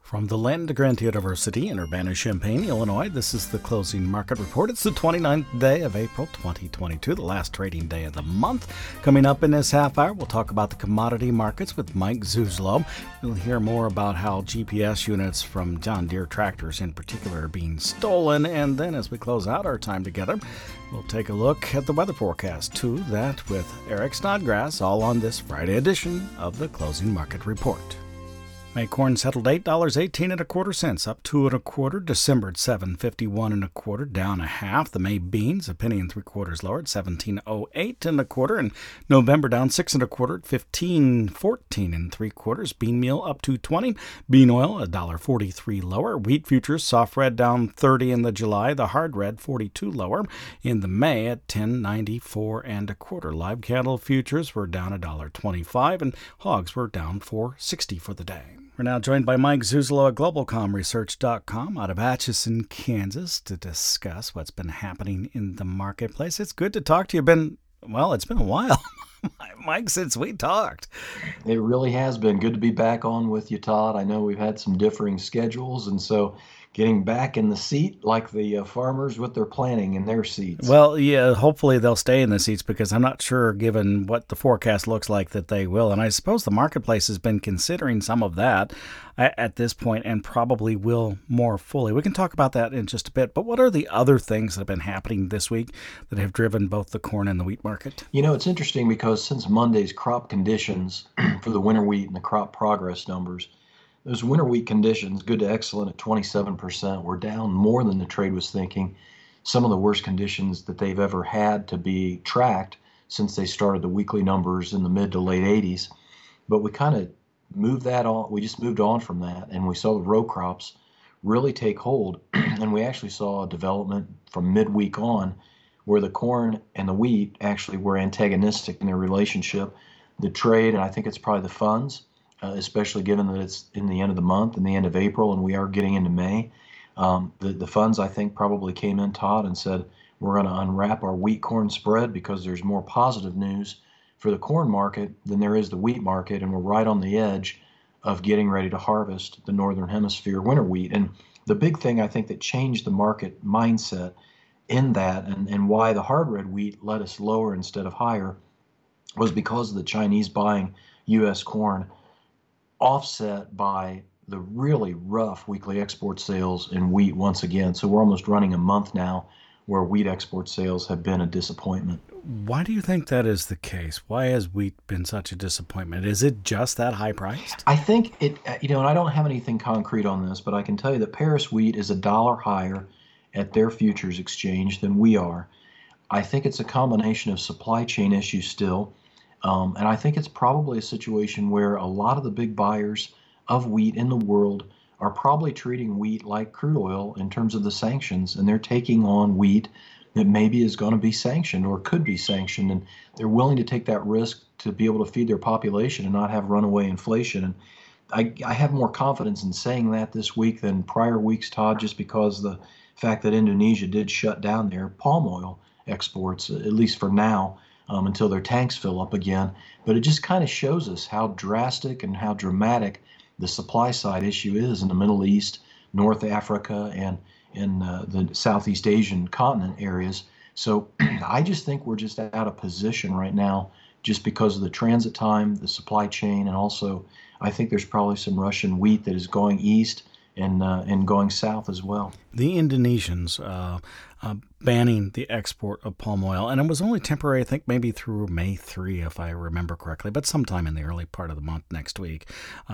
From the Land Grant University in Urbana-Champaign, Illinois, this is the Closing Market Report. It's the 29th day of April 2022, the last trading day of the month. Coming up in this half hour, we'll talk about the commodity markets with Mike Zuzlo. We'll hear more about how GPS units from John Deere tractors in particular are being stolen. And then as we close out our time together, we'll take a look at the weather forecast. To that with Eric Snodgrass, all on this Friday edition of the Closing Market Report. May corn settled $8.18 and a quarter cents, up 2 and a quarter. December at $7.51 and a quarter, down a half. The May beans a penny and 3/4 lower at $17.08 and a quarter, and November down 6 and a quarter at $15.14 and 3/4. Bean meal up $2.20. Bean oil $1.43 lower. Wheat futures soft red down 30 in the July. The hard red 42 lower in the May at $10.94 and a quarter. Live cattle futures were down $1.25, and hogs were down $4.60 for the day. We're now joined by Mike Zuzlo at GlobalComResearch.com out of Atchison, Kansas, to discuss what's been happening in the marketplace. It's good to talk to you. It's been a while, Mike, since we talked. It really has been good to be back on with you, Todd. I know we've had some differing schedules, and so getting back in the seat like the farmers with their planting in their seats. Well, yeah, hopefully they'll stay in the seats because I'm not sure, given what the forecast looks like, that they will. And I suppose the marketplace has been considering some of that at this point and probably will more fully. We can talk about that in just a bit. But what are the other things that have been happening this week that have driven both the corn and the wheat market? You know, it's interesting because since Monday's crop conditions for the winter wheat and the crop progress numbers, those winter wheat conditions, good to excellent at 27%, were down more than the trade was thinking. Some of the worst conditions that they've ever had to be tracked since they started the weekly numbers in the mid to late 80s. But we kind of moved that on. We just moved on from that, and we saw the row crops really take hold. And we actually saw a development from midweek on where the corn and the wheat actually were antagonistic in their relationship. The trade, and I think it's probably the funds, especially given that it's in the end of the month, in the end of April, and we are getting into May. The funds, I think, probably came in, Todd, and said, we're going to unwrap our wheat-corn spread because there's more positive news for the corn market than there is the wheat market, and we're right on the edge of getting ready to harvest the Northern Hemisphere winter wheat. And the big thing, I think, that changed the market mindset in that and why the hard red wheat led us lower instead of higher was because of the Chinese buying U.S. corn, offset by the really rough weekly export sales in wheat once again. So we're almost running a month now where wheat export sales have been a disappointment. Why do you think that is the case? Why has wheat been such a disappointment? Is it just that high priced? I think it, and I don't have anything concrete on this, but I can tell you that Paris wheat is $1 higher at their futures exchange than we are. I think it's a combination of supply chain issues still. And I think it's probably a situation where a lot of the big buyers of wheat in the world are probably treating wheat like crude oil in terms of the sanctions, and they're taking on wheat that maybe is going to be sanctioned or could be sanctioned, and they're willing to take that risk to be able to feed their population and not have runaway inflation. And I have more confidence in saying that this week than prior weeks, Todd, just because the fact that Indonesia did shut down their palm oil exports, at least for now, until their tanks fill up again. But it just kind of shows us how drastic and how dramatic the supply side issue is in the Middle East, North Africa, and in the Southeast Asian continent areas. So I just think we're just out of position right now just because of the transit time, the supply chain, and also I think there's probably some Russian wheat that is going east and going south as well. The Indonesians banning the export of palm oil, and it was only temporary, I think maybe through May 3, if I remember correctly, but sometime in the early part of the month next week,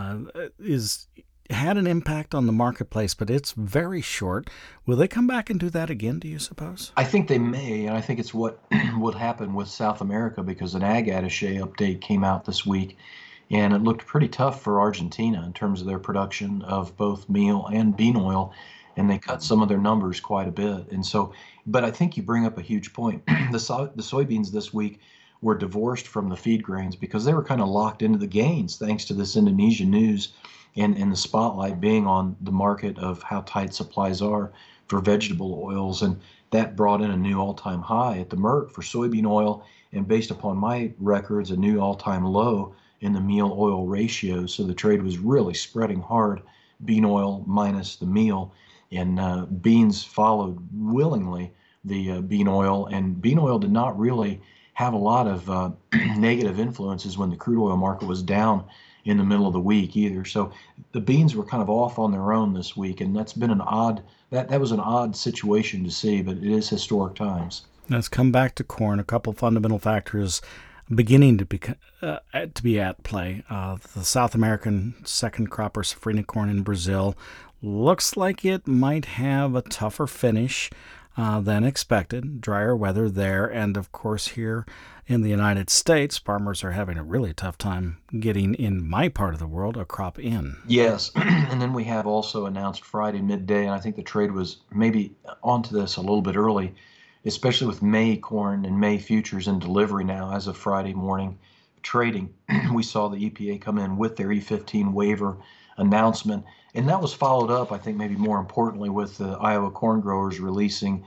had an impact on the marketplace, but it's very short. Will they come back and do that again, do you suppose? I think they may, and I think it's what would happen with South America because an ag attaché update came out this week. And it looked pretty tough for Argentina in terms of their production of both meal and bean oil, and they cut some of their numbers quite a bit. And so, but I think you bring up a huge point. The soybeans this week were divorced from the feed grains because they were kind of locked into the gains thanks to this Indonesian news and the spotlight being on the market of how tight supplies are for vegetable oils. And that brought in a new all-time high at the Merc for soybean oil, and based upon my records, a new all-time low in the meal oil ratio. So the trade was really spreading hard bean oil minus the meal, and beans followed willingly the bean oil, and bean oil did not really have a lot of negative influences when the crude oil market was down in the middle of the week either. So the beans were kind of off on their own this week, and that's been an odd that was an odd situation to see, but it is historic times. Let's come back to corn. A couple fundamental factors beginning to be at play. The South American second cropper safrinha corn in Brazil looks like it might have a tougher finish than expected. Drier weather there, and of course here in the United States, farmers are having a really tough time getting, in my part of the world, a crop in. Yes, and then we have also announced Friday midday, and I think the trade was maybe onto this a little bit early, especially with May corn and May futures in delivery now as of Friday morning trading. We saw the EPA come in with their E15 waiver announcement, and that was followed up, I think, maybe more importantly, with the Iowa corn growers releasing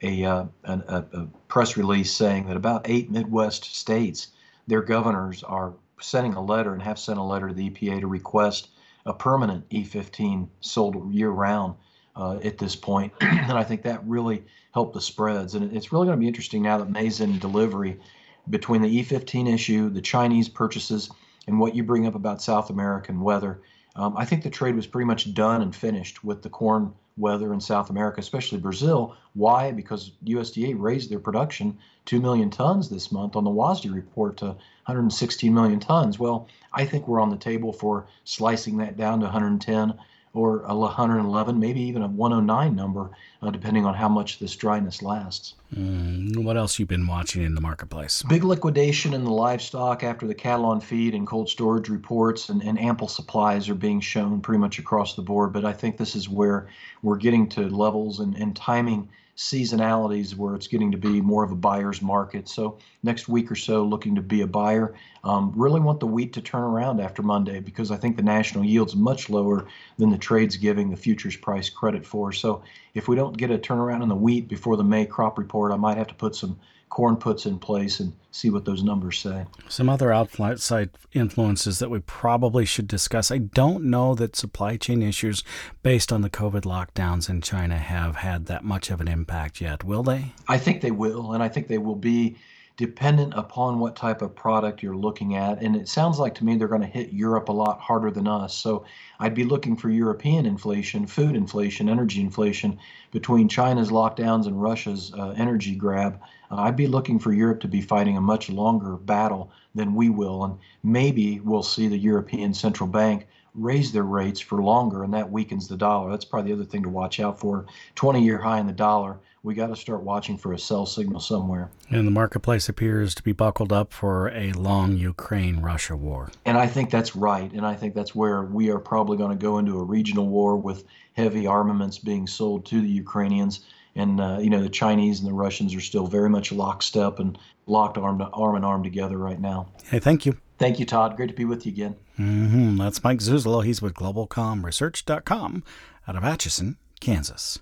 a press release saying that about 8 Midwest states, their governors are sending a letter and have sent a letter to the EPA to request a permanent E15 sold year-round at this point. And I think that really helped the spreads. And it's really going to be interesting now that May's in delivery between the E15 issue, the Chinese purchases, and what you bring up about South American weather. I think the trade was pretty much done and finished with the corn weather in South America, especially Brazil. Why? Because USDA raised their production 2 million tons this month on the WASDE report to 116 million tons. Well, I think we're on the table for slicing that down to 110 or 111, maybe even a 109 number, depending on how much this dryness lasts. What else you been watching in the marketplace? Big liquidation in the livestock after the cattle on feed and cold storage reports, and ample supplies are being shown pretty much across the board. But I think this is where we're getting to levels and timing seasonalities where it's getting to be more of a buyer's market. So next week or so, looking to be a buyer. Really want the wheat to turn around after Monday, because I think the national yield's much lower than the trade's giving the futures price credit for. So if we don't get a turnaround in the wheat before the May crop report, I might have to put some corn puts in place and see what those numbers say. Some other outside influences that we probably should discuss. I don't know that supply chain issues based on the COVID lockdowns in China have had that much of an impact yet. Will they? I think they will, and I think they will be dependent upon what type of product you're looking at. And it sounds like to me they're going to hit Europe a lot harder than us. So I'd be looking for European inflation, food inflation, energy inflation between China's lockdowns and Russia's energy grab. I'd be looking for Europe to be fighting a much longer battle than we will. And maybe we'll see the European Central Bank raise their rates for longer, and that weakens the dollar. That's probably the other thing to watch out for. 20-year high in the dollar. We got to start watching for a sell signal somewhere. And the marketplace appears to be buckled up for a long Ukraine-Russia war. And I think that's right. And I think that's where we are probably going to go into a regional war with heavy armaments being sold to the Ukrainians. And, the Chinese and the Russians are still very much lockstep and locked arm in arm together right now. Hey, thank you. Thank you, Todd. Great to be with you again. That's Mike Zuzolo. He's with GlobalComResearch.com out of Atchison, Kansas.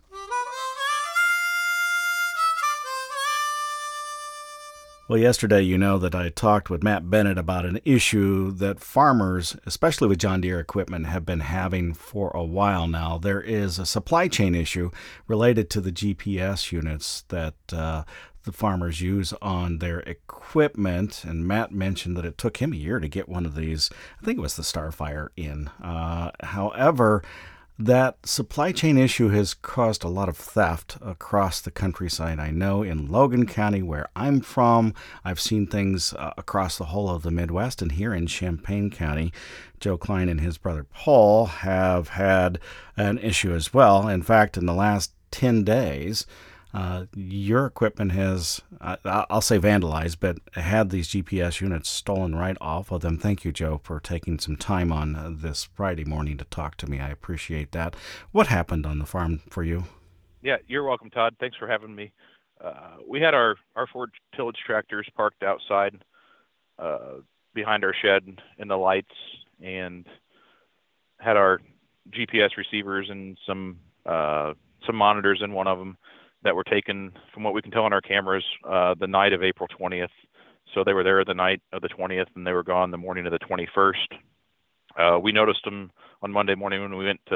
Well, yesterday, you know that I talked with Matt Bennett about an issue that farmers, especially with John Deere equipment, have been having for a while now. There is a supply chain issue related to the GPS units that the farmers use on their equipment, and Matt mentioned that it took him a year to get one of these. I think it was the Starfire in. However, that supply chain issue has caused a lot of theft across the countryside. I know in Logan County, where I'm from, I've seen things across the whole of the Midwest, and here in Champaign County, Joe Klein and his brother Paul have had an issue as well. In fact, in the last 10 days, your equipment has, I'll say vandalized, but had these GPS units stolen right off of them. Thank you, Joe, for taking some time on this Friday morning to talk to me. I appreciate that. What happened on the farm for you? Yeah, you're welcome, Todd. Thanks for having me. We had our Ford tillage tractors parked outside behind our shed in the lights, and had our GPS receivers and some monitors in one of them that were taken, from what we can tell on our cameras, the night of April 20th. So they were there the night of the 20th, and they were gone the morning of the 21st. We noticed them on Monday morning when we went to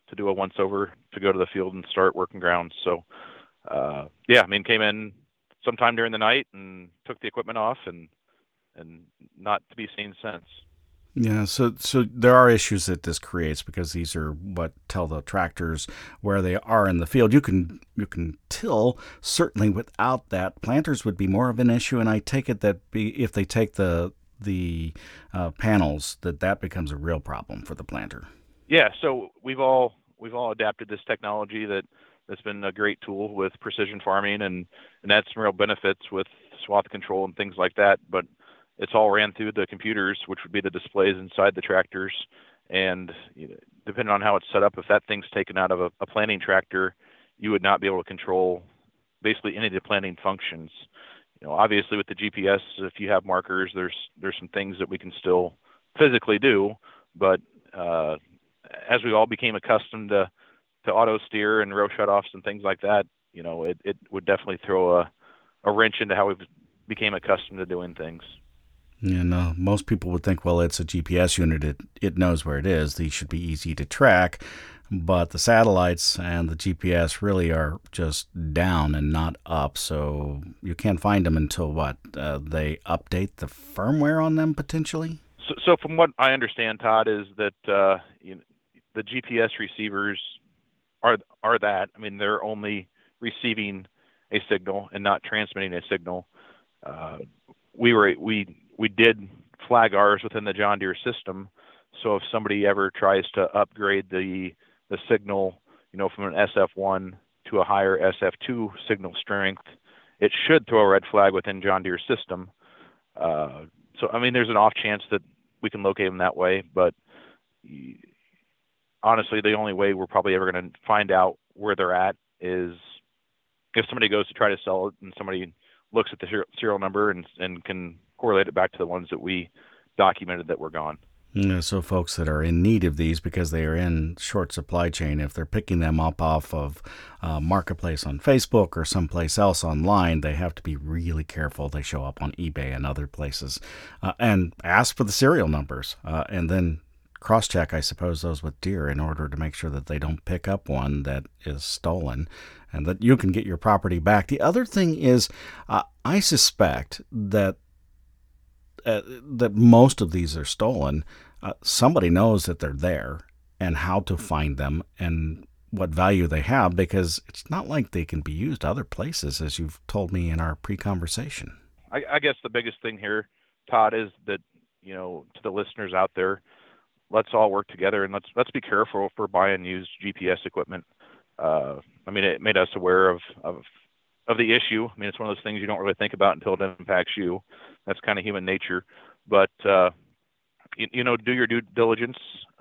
to do a once over to go to the field and start working grounds. So yeah, I mean, came in sometime during the night and took the equipment off and not to be seen since. Yeah, so there are issues that this creates because these are what tell the tractors where they are in the field. You can till certainly without that. Planters would be more of an issue, and I take it that if they take the panels, that becomes a real problem for the planter. Yeah, so we've all adapted this technology that's been a great tool with precision farming and had some real benefits with swath control and things like that. But it's all ran through the computers, which would be the displays inside the tractors. And depending on how it's set up, if that thing's taken out of a planting tractor, you would not be able to control basically any of the planting functions. Obviously with the GPS, if you have markers, there's some things that we can still physically do. But as we all became accustomed to auto steer and row shutoffs and things like that, it would definitely throw a wrench into how we became accustomed to doing things. Most people would think, well, it's a GPS unit. It knows where it is. These should be easy to track. But the satellites and the GPS really are just down and not up. So you can't find them until what? They update the firmware on them potentially? So from what I understand, Todd, is that the GPS receivers are that. I mean, they're only receiving a signal and not transmitting a signal. We did flag ours within the John Deere system, so if somebody ever tries to upgrade the signal, from an SF1 to a higher SF2 signal strength, it should throw a red flag within John Deere's system. So I mean, there's an off chance that we can locate them that way, but honestly, the only way we're probably ever going to find out where they're at is if somebody goes to try to sell it and somebody looks at the serial number and can correlate it back to the ones that we documented that were gone. So folks that are in need of these because they are in short supply chain, if they're picking them up off of Marketplace on Facebook or someplace else online, they have to be really careful. They show up on eBay and other places and ask for the serial numbers and then cross-check, I suppose, those with Deere in order to make sure that they don't pick up one that is stolen and that you can get your property back. The other thing is I suspect that most of these are stolen. Somebody knows that they're there and how to find them and what value they have, because it's not like they can be used other places, as you've told me in our pre-conversation. I guess the biggest thing here, Todd, is that, to the listeners out there, let's all work together and let's be careful for buying used GPS equipment. I mean, it made us aware of the issue. I mean, it's one of those things you don't really think about until it impacts you. That's kind of human nature. But, do your due diligence.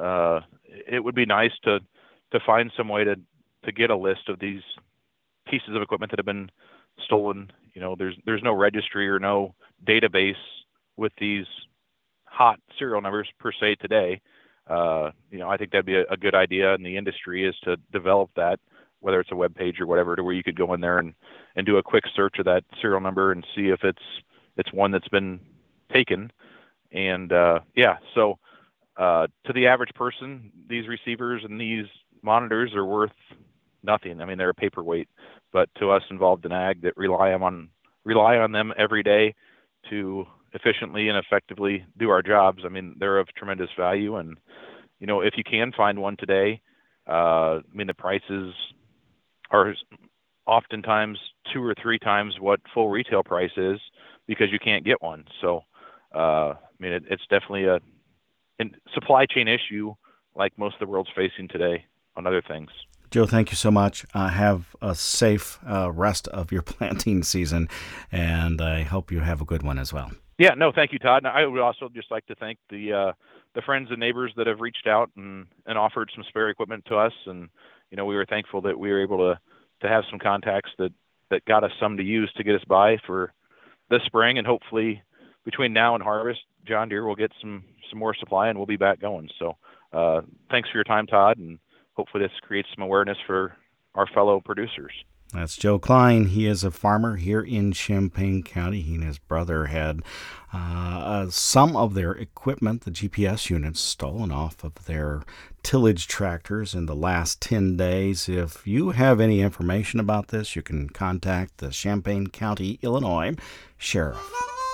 It would be nice to find some way to get a list of these pieces of equipment that have been stolen. There's no registry or no database with these hot serial numbers per se today. I think that'd be a good idea in the industry is to develop that, whether it's a web page or whatever, to where you could go in there and do a quick search of that serial number and see if it's one that's been taken. And so to the average person, these receivers and these monitors are worth nothing. I mean, they're a paperweight, but to us involved in ag that rely on them every day to efficiently and effectively do our jobs, I mean, they're of tremendous value. And, if you can find one today, the prices are oftentimes 2 or 3 times what full retail price is because you can't get one. So, it's definitely a supply chain issue like most of the world's facing today on other things. Joe, thank you so much. Have a safe rest of your planting season, and I hope you have a good one as well. Yeah, no, thank you, Todd. And I would also just like to thank the friends and neighbors that have reached out and offered some spare equipment to us. And, we were thankful that we were able to have some contacts that got us some to use to get us by for this spring. And hopefully between now and harvest, John Deere will get some more supply and we'll be back going. So thanks for your time, Todd. And hopefully this creates some awareness for our fellow producers. That's Joe Klein. He is a farmer here in Champaign County. He and his brother had some of their equipment, the GPS units, stolen off of their tillage tractors in the last 10 days. If you have any information about this, you can contact the Champaign County, Illinois Sheriff.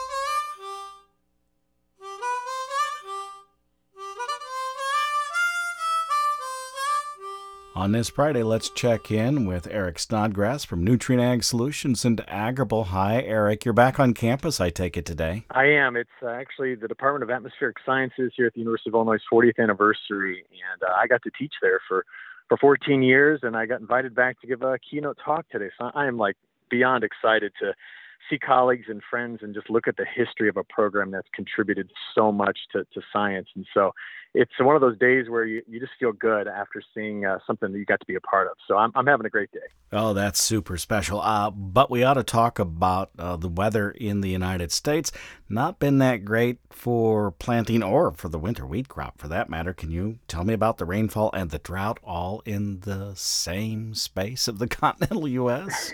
On this Friday, let's check in with Eric Snodgrass from Nutrient Ag Solutions in Agrible. Hi, Eric. You're back on campus, I take it, today. I am. It's actually the Department of Atmospheric Sciences here at the University of Illinois' 40th anniversary, and I got to teach there for 14 years, and I got invited back to give a keynote talk today. So I am beyond excited to see colleagues and friends and just look at the history of a program that's contributed so much to science. And so it's one of those days where you just feel good after seeing something that you got to be a part of. So I'm having a great day. Oh, that's super special. But we ought to talk about the weather in the United States. Not been that great for planting or for the winter wheat crop, for that matter. Can you tell me about the rainfall and the drought all in the same space of the continental U.S.?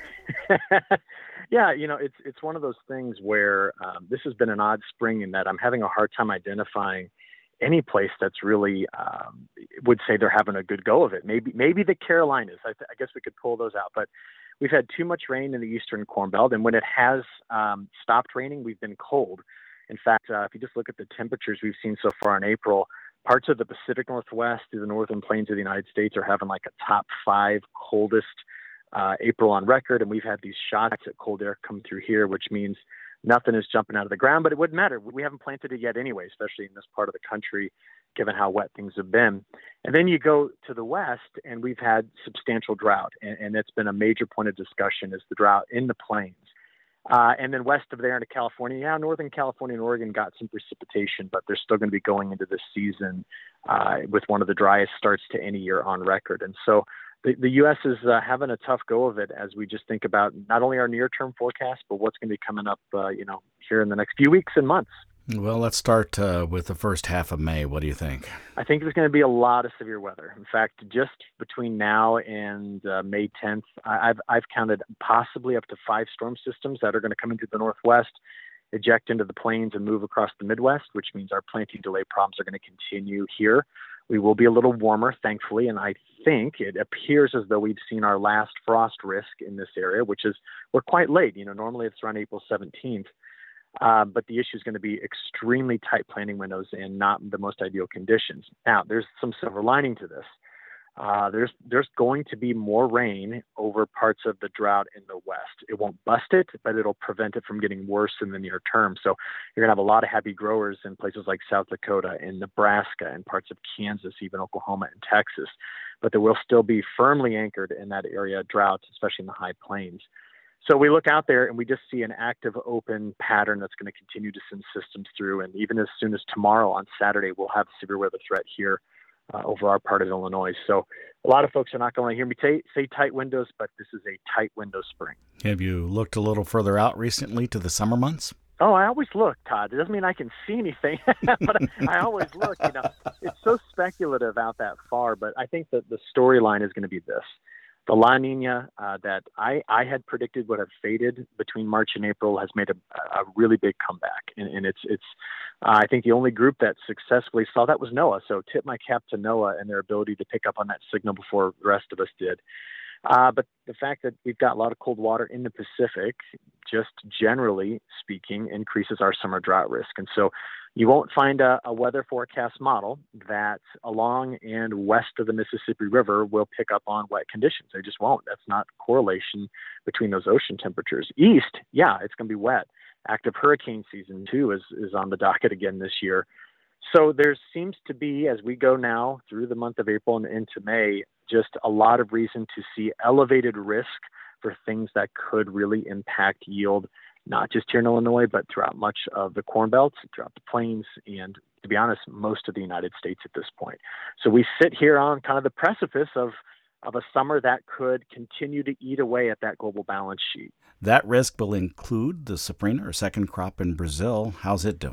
Yeah, it's one of those things where this has been an odd spring in that I'm having a hard time identifying any place that's really would say they're having a good go of it. Maybe the Carolinas. I guess we could pull those out. But we've had too much rain in the eastern Corn Belt, and when it has stopped raining, we've been cold. In fact, if you just look at the temperatures we've seen so far in April, parts of the Pacific Northwest to the northern plains of the United States are having like a top 5 coldest April on record, and we've had these shots at cold air come through here, which means nothing is jumping out of the ground, but it wouldn't matter. We haven't planted it yet anyway, especially in this part of the country, given how wet things have been. And then you go to the west, and we've had substantial drought, and it's been a major point of discussion is the drought in the plains. And then west of there into California, Northern California and Oregon got some precipitation, but they're still going to be going into this season with one of the driest starts to any year on record. And so the U.S. is having a tough go of it as we just think about not only our near-term forecast, but what's going to be coming up, here in the next few weeks and months. Well, let's start with the first half of May. What do you think? I think there's going to be a lot of severe weather. In fact, just between now and May 10th, I've counted possibly up to 5 storm systems that are going to come into the Northwest, eject into the plains, and move across the Midwest, which means our planting delay problems are going to continue here. We will be a little warmer, thankfully, and I think it appears as though we've seen our last frost risk in this area, we're quite late. Normally it's around April 17th. But the issue is going to be extremely tight planting windows and not the most ideal conditions. Now, there's some silver lining to this. There's going to be more rain over parts of the drought in the west. It won't bust it, but it'll prevent it from getting worse in the near term. So you're going to have a lot of happy growers in places like South Dakota and Nebraska and parts of Kansas, even Oklahoma and Texas. But there will still be firmly anchored in that area droughts, especially in the high plains. So we look out there and we just see an active open pattern that's going to continue to send systems through. And even as soon as tomorrow on Saturday, we'll have a severe weather threat here over our part of Illinois. So a lot of folks are not going to hear me say tight windows, but this is a tight window spring. Have you looked a little further out recently to the summer months? Oh, I always look, Todd. It doesn't mean I can see anything, but I always look. It's so speculative out that far, but I think that the storyline is going to be this. The La Nina that I had predicted would have faded between March and April has made a really big comeback. And it's I think the only group that successfully saw that was NOAA. So tip my cap to NOAA and their ability to pick up on that signal before the rest of us did. But the fact that we've got a lot of cold water in the Pacific, just generally speaking, increases our summer drought risk. And so you won't find a weather forecast model that along and west of the Mississippi River will pick up on wet conditions. They just won't. That's not correlation between those ocean temperatures. East, yeah, it's going to be wet. Active hurricane season, too, is on the docket again this year. So there seems to be, as we go now through the month of April and into May, just a lot of reason to see elevated risk for things that could really impact yield, not just here in Illinois, but throughout much of the Corn Belt, throughout the plains, and to be honest, most of the United States at this point. So we sit here on kind of the precipice of a summer that could continue to eat away at that global balance sheet. That risk will include the safrinha or second crop in Brazil. How's it doing?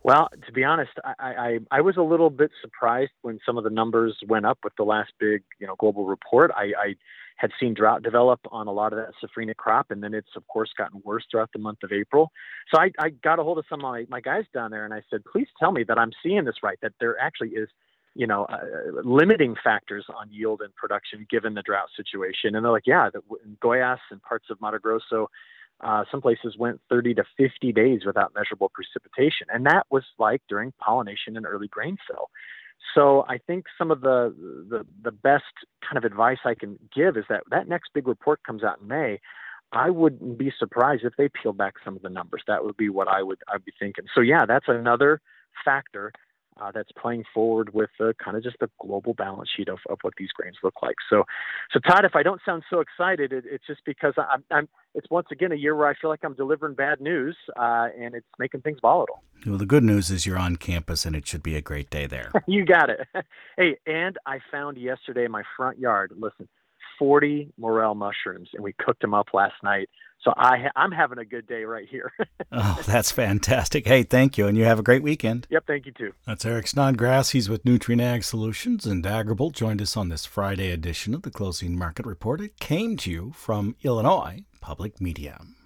Well, to be honest, I was a little bit surprised when some of the numbers went up with the last big, global report. I had seen drought develop on a lot of that safrinha crop, and then it's of course gotten worse throughout the month of April. So I got a hold of some of my guys down there, and I said, please tell me that I'm seeing this right, that there actually is, limiting factors on yield and production given the drought situation. And they're like, yeah, in Goiás and parts of Mato Grosso, some places went 30 to 50 days without measurable precipitation. And that was like during pollination and early grain fill. So I think some of the best kind of advice I can give is that next big report comes out in May. I wouldn't be surprised if they peel back some of the numbers. That would be what I'd be thinking. So yeah, that's another factor that's playing forward with kind of just the global balance sheet of what these grains look like. So Todd, if I don't sound so excited, it's just because it's once again a year where I feel like I'm delivering bad news, and it's making things volatile. Well, the good news is you're on campus, and it should be a great day there. You got it. Hey, and I found yesterday in my front yard, 40 morel mushrooms, and we cooked them up last night. So I'm having a good day right here. Oh, that's fantastic. Hey, thank you, and you have a great weekend. Yep, thank you too. That's Eric Snodgrass. He's with Nutrien Ag Solutions, and Agrible joined us on this Friday edition of the Closing Market Report. It came to you from Illinois Public Media.